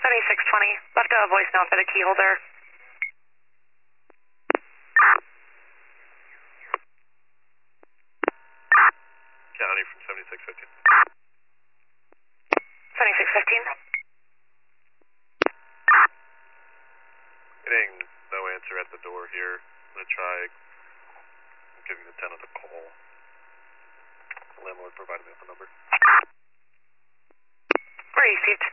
7620. Left a voicemail for the key holder. County from 7615. 7615. Getting no answer at the door here. I'm going to try giving the tenant a call. The landlord provided me with the number. Received.